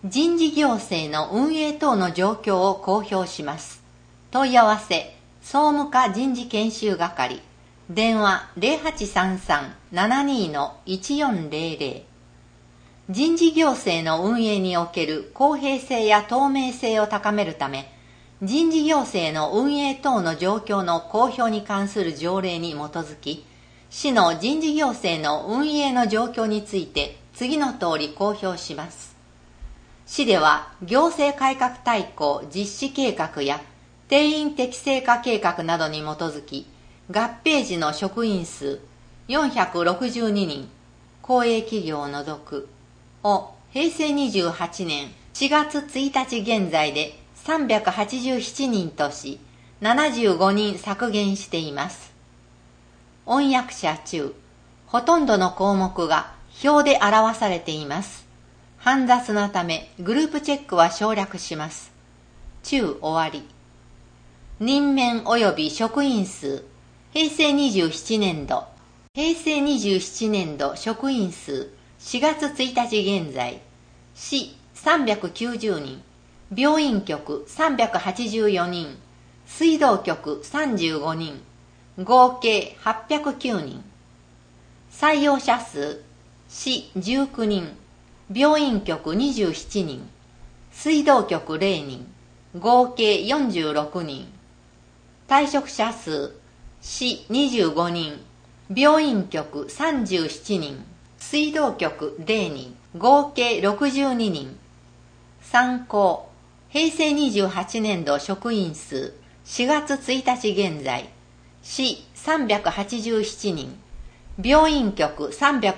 人事行政の運営等の状況を公表します。問い合わせ、総務課人事研修係、電話 0833-72-1400。人事行政の運営における公平性や透明性を高めるため、人事行政の運営等の状況の公表に関する条例に基づき、市の人事行政の運営の状況について次の通り公表します。市では行政改革大綱実施計画や定員適正化計画などに基づき、合併時の職員数462人、公営企業を除くを平成28年4月1日現在で387人とし、75人削減しています。御役者中、ほとんどの項目が表で表されています。煩雑なためグループチェックは省略します。中終わり。任免及び職員数、平成27年度職員数4月1日現在、市390人、病院局384人、水道局35人、合計809人。採用者数、市19人、病院局27人、水道局0人、合計46人。退職者数、市25人、病院局37人、水道局0人、合計62人。参考、平成28年度職員数、4月1日現在、市387人、病院局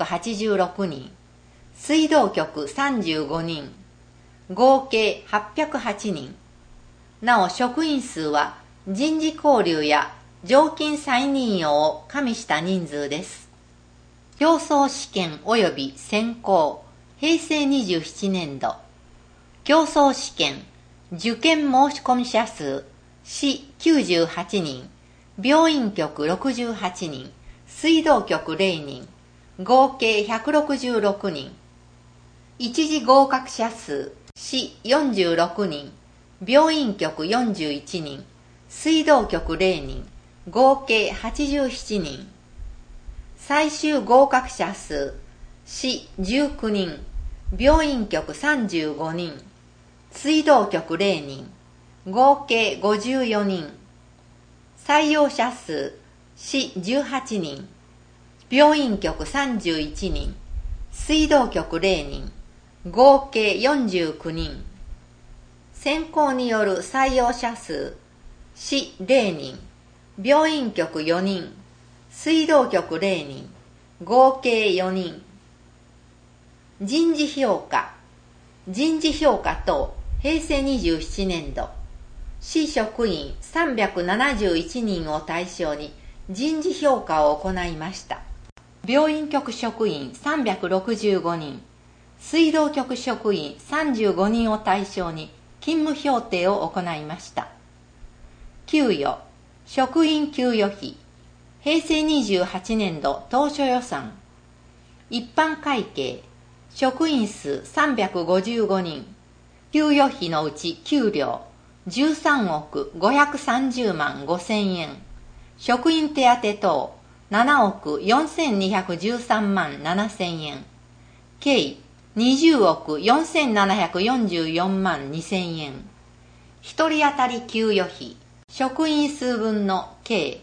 386人、水道局35人、合計808人。なお職員数は人事交流や常勤再任用を加味した人数です。競争試験及び選考、平成27年度。競争試験、受験申込者数、市98人、病院局68人、水道局0人、合計166人。一次合格者数、市46人、病院局41人、水道局0人、合計87人。最終合格者数、市19人、病院局35人、水道局0人、合計54人。採用者数、市18人、病院局31人、水道局0人、合計49人。選考による採用者数、市0人、病院局4人、水道局0人、合計4人。人事評価等、平成27年度、市職員371人を対象に人事評価を行いました。病院局職員365人、水道局職員35人を対象に勤務評定を行いました。給与、職員給与費、平成28年度当初予算、一般会計、職員数355人、給与費のうち給料13億530万5千円、職員手当等7億4213万7千円、計20億4744万2千円。一人当たり給与費、職員数分の計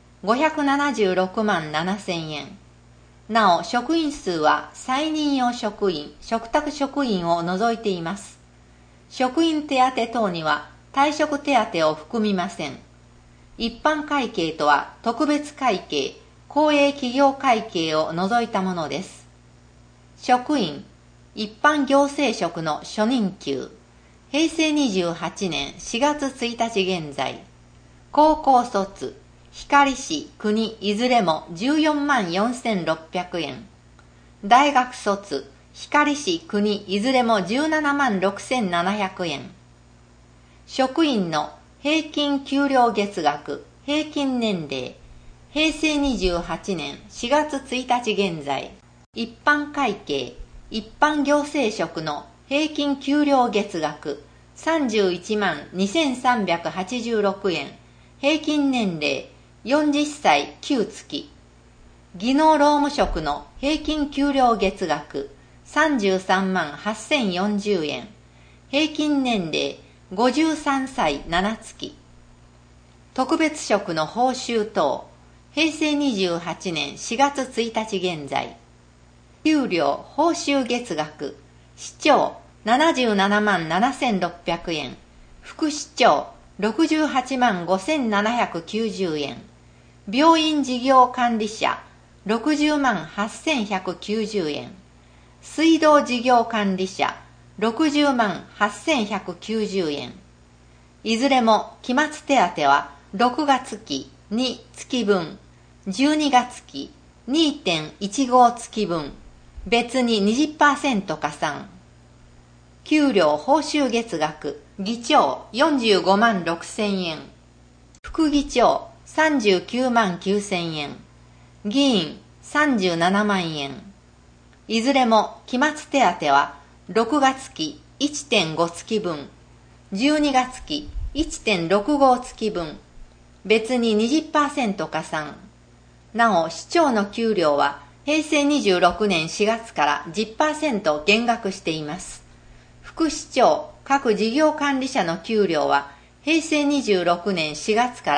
576万7千円。なお、職員数は再任用職員、嘱託職員を除いています。職員手当等には退職手当を含みません。一般会計とは特別会計、公営企業会計を除いたものです。職員、一般行政職の初任給、平成28年4月1日現在、高校卒、光市、国、いずれも14万4600円。大学卒、光市、国、いずれも17万6700円。職員の平均給料月額、平均年齢、平成28年4月1日現在、一般会計、一般行政職の平均給料月額31万2386円。平均年齢40歳9月。技能労務職の平均給料月額33万8040円。平均年齢53歳7月。特別職の報酬等、平成28年4月1日現在。給料報酬月額、市長77万7600円。副市長68万5790円。病院事業管理者60万8190円。水道事業管理者60万8190円。いずれも期末手当は6月期2月分、12月期 2.15 月分、別に 20% 加算。給料報酬月額、議長45万6000円。副議長39万9000円。議員37万円。いずれも期末手当は6月期 1.5 月分、12月期 1.65 月分、別に 20% 加算。なお、市長の給料は平成26年4月から 10% 減額しています。副市長、各事業管理者の給料は平成26年4月から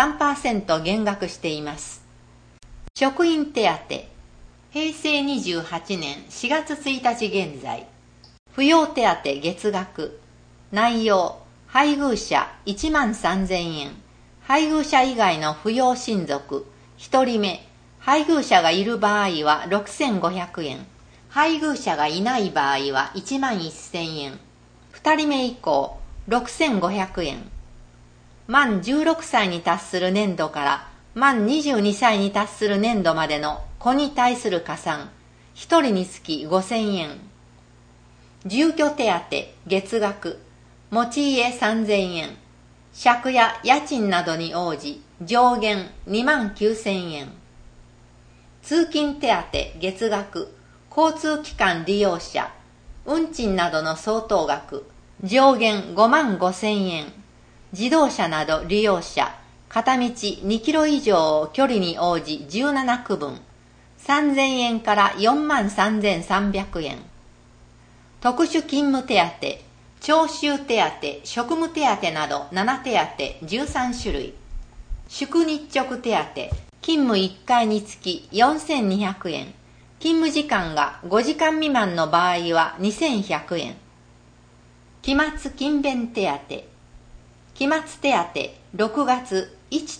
3% 減額しています。職員手当、平成28年4月1日現在。扶養手当月額。内容、配偶者1万3000円。配偶者以外の扶養親族、1人目、配偶者がいる場合は6500円。配偶者がいない場合は1万1000円。2人目以降、6500円。満16歳に達する年度から満22歳に達する年度までの子に対する加算、1人につき5000円。住居手当月額、持ち家3000円。借家家賃などに応じ上限2万9000円。通勤手当月額、交通機関利用者、運賃などの相当額、上限5万5000円。自動車など利用者、片道2キロ以上距離に応じ17区分、3000円から4万3300円。特殊勤務手当、徴収手当、職務手当など7手当13種類。祝日直手当、勤務1回につき4200円。勤務時間が5時間未満の場合は2100円。期末勤勉手当、期末手当6月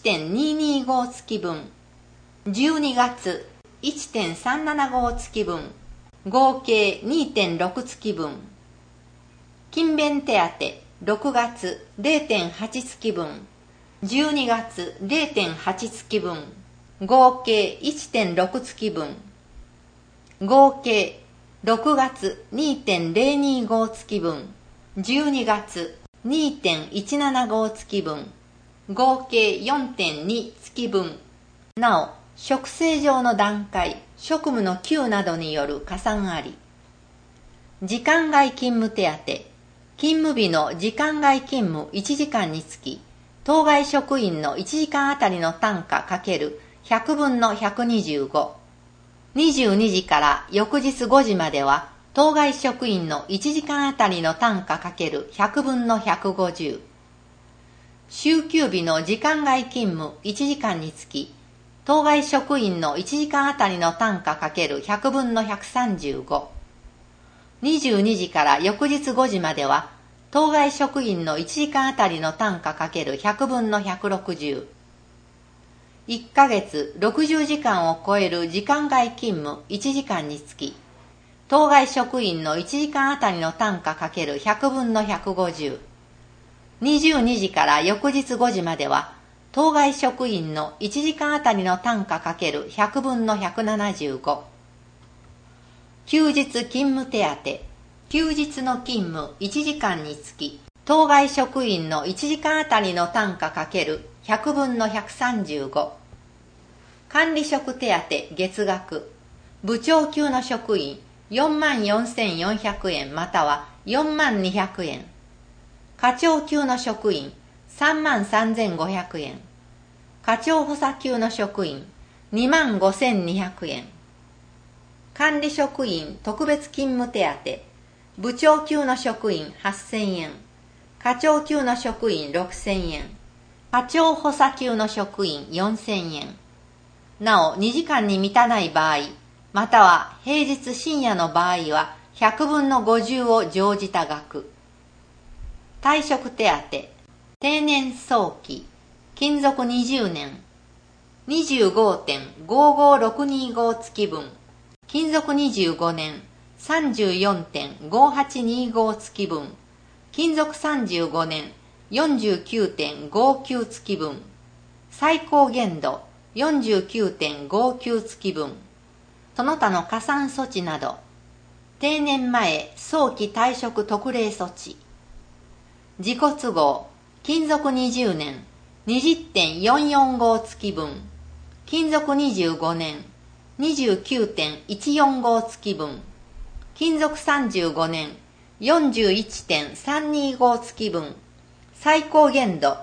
1.225 月分、12月 1.375 月分、合計 2.6 月分。勤勉手当6月 0.8 月分、12月 0.8 月分、合計 1.6 月分。合計6月 2.025 月分、12月 2.175 月分、合計 4.2 月分。なお、職制上の段階、職務の級などによる加算あり。時間外勤務手当、勤務日の時間外勤務1時間につき、当該職員の1時間あたりの単価×100分の125。22時から翌日5時までは、当該職員の1時間あたりの単価×100分の150。週休日の時間外勤務1時間につき、当該職員の1時間あたりの単価×100分の135。22時から翌日5時までは、当該職員の1時間あたりの単価×100分の160。1ヶ月60時間を超える時間外勤務1時間につき、当該職員の1時間あたりの単価×100分の150。22時から翌日5時までは、当該職員の1時間あたりの単価×100分の175。休日勤務手当、休日の勤務1時間につき、当該職員の1時間あたりの単価×100分の135。管理職手当月額、部長級の職員4万4400円または 42,000円。課長級の職員33,500円。課長補佐級の職員25,200円。管理職員特別勤務手当、部長級の職員8,000円。課長級の職員6,000円。課長補佐級の職員4,000円。なお、2時間に満たない場合、または平日深夜の場合は100分の50を乗じた額。退職手当、定年早期、勤続20年、25.55625 月分、勤続25年、34.5825 月分、勤続35年、49.59 月分、最高限度、49.59 月分、その他の加算措置など、定年前早期退職特例措置、自己都合、勤続20年、20.445 月分、勤続25年、29.145 月分、勤続35年、41.325 月分、最高限度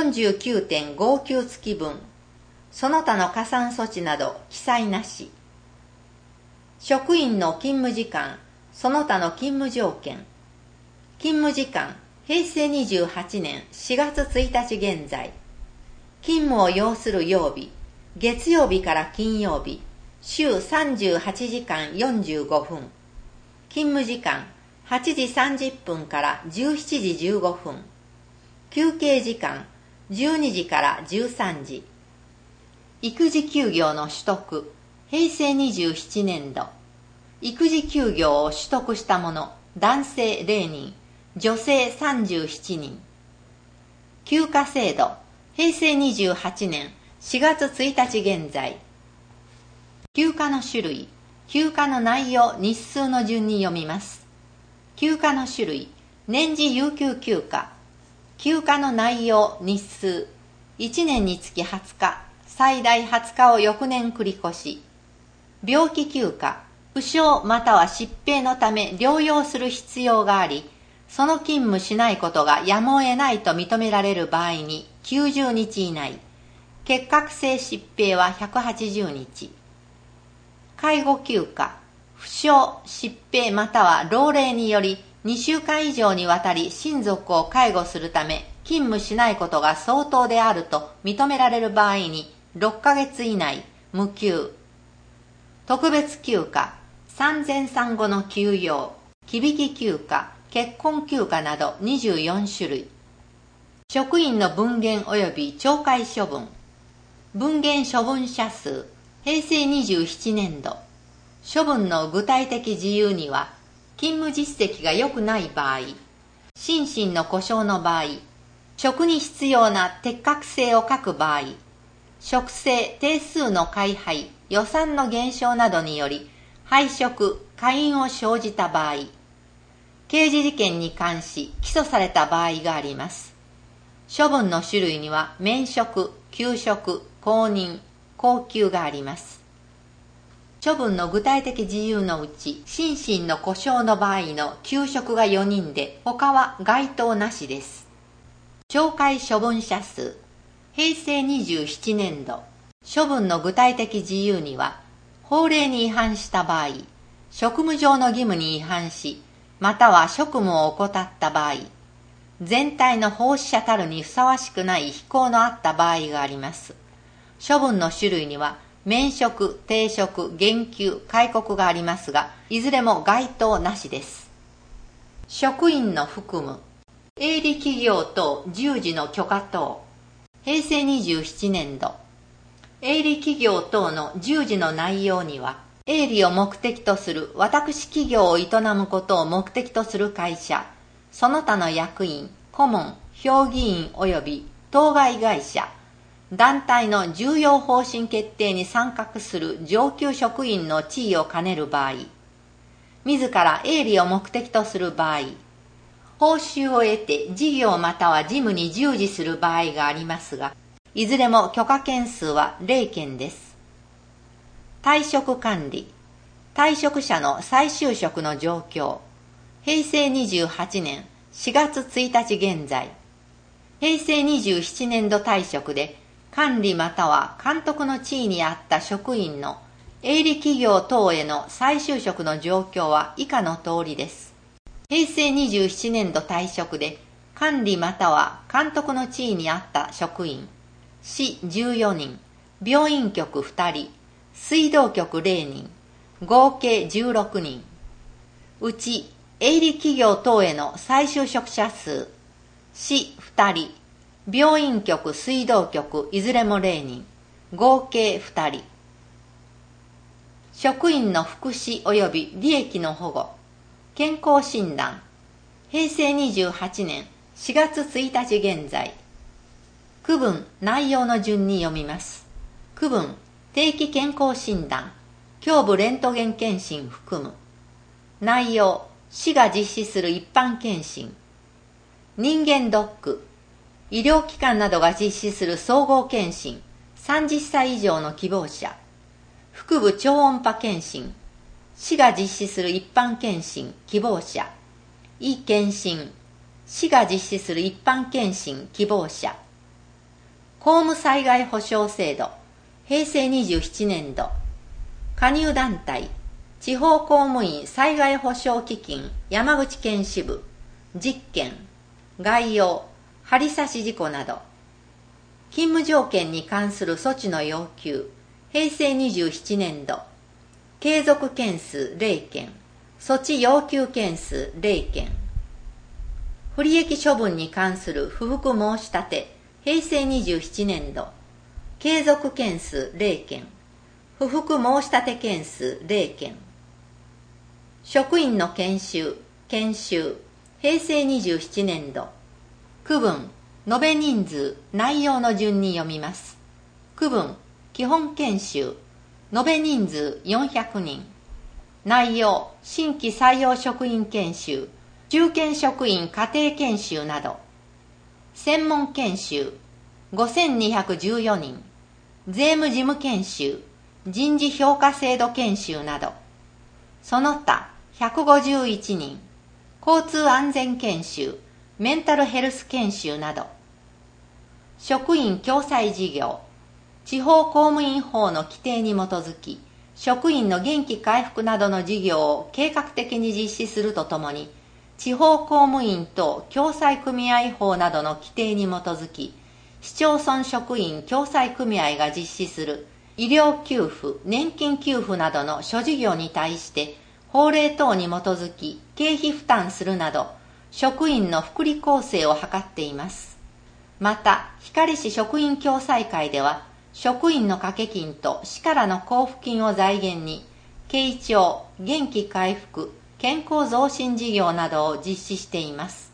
49.59 月分、その他の加算措置など記載なし。職員の勤務時間、その他の勤務条件。勤務時間、平成28年4月1日現在。勤務を要する曜日、月曜日から金曜日、週38時間45分。勤務時間、8時30分から17時15分。休憩時間、12時から13時。育児休業の取得、平成27年度。育児休業を取得した者、男性0人、女性37人。休暇制度、平成28年4月1日現在。休暇の種類、休暇の内容、日数の順に読みます。休暇の種類、年次有給休暇。休暇の内容、日数、1年につき20日、最大20日を翌年繰り越し。病気休暇、負傷または疾病のため療養する必要があり、その勤務しないことがやむを得ないと認められる場合に90日以内。結核性疾病は180日。介護休暇、負傷、疾病または老齢により2週間以上にわたり親族を介護するため勤務しないことが相当であると認められる場合に6ヶ月以内、無給。特別休暇、産前産後の休養、忌引休暇、結婚休暇など24種類。職員の分限及び懲戒処分。分限処分者数、平成27年度。処分の具体的事由には、勤務実績が良くない場合、心身の故障の場合、職に必要な適格性を欠く場合、職制定数の改廃、予算の減少などにより、廃職、解任を生じた場合、刑事事件に関し起訴された場合があります。処分の種類には免職、休職、公認、降給があります。処分の具体的事由のうち、心身の故障の場合の休職が4人で、他は該当なしです。懲戒処分者数、平成27年度。処分の具体的事由には、法令に違反した場合、職務上の義務に違反し、または職務を怠った場合、全体の奉仕者たるにふさわしくない非行のあった場合があります。処分の種類には、免職、停職、減給、戒告がありますが、いずれも該当なしです。職員の含む、営利企業等従事の許可等、平成27年度。営利企業等の従事の内容には、営利を目的とする私企業を営むことを目的とする会社、その他の役員、顧問、評議員及び当該会社、団体の重要方針決定に参画する上級職員の地位を兼ねる場合、自ら営利を目的とする場合、報酬を得て事業または事務に従事する場合がありますが、いずれも許可件数は0件です。退職管理、退職者の再就職の状況、 平成28年4月1日現在。平成27年度退職で管理または監督の地位にあった職員の営利企業等への再就職の状況は以下の通りです。平成27年度退職で管理または監督の地位にあった職員、市14人、病院局2人、水道局0人、合計16人。うち、営利企業等への再就職者数、市2人、病院局水道局いずれも0人、合計2人。職員の福祉及び利益の保護、健康診断、平成28年4月1日現在。区分内容の順に読みます。区分定期健康診断、胸部レントゲン検診含む。内容市が実施する一般検診。人間ドック、医療機関などが実施する総合検診、30歳以上の希望者。腹部超音波検診、市が実施する一般検診、希望者。医検診、市が実施する一般検診、希望者。公務災害保障制度、平成27年度。加入団体、地方公務員災害保障基金山口県支部。実験、概要、針刺し事故など。勤務条件に関する措置の要求、平成27年度。継続件数0件、措置要求件数0件。不利益処分に関する不服申し立て、平成27年度。継続件数0件、不服申し立て件数0件。職員の研修、平成27年度。区分、延べ人数、内容の順に読みます。区分、基本研修、延べ人数400人。内容、新規採用職員研修、中堅職員家庭研修など。専門研修、5214人。税務事務研修、人事評価制度研修など。その他、151人。交通安全研修、メンタルヘルス研修など。職員共済事業、地方公務員法の規定に基づき、職員の元気回復などの事業を計画的に実施するとともに、地方公務員等共済組合法などの規定に基づき、市町村職員共済組合が実施する医療給付、年金給付などの諸事業に対して、法令等に基づき経費負担するなど、職員の福利厚生を図っています。また、光市職員共済会では、職員の掛け金と市からの交付金を財源に、傾聴、元気回復、健康増進事業などを実施しています。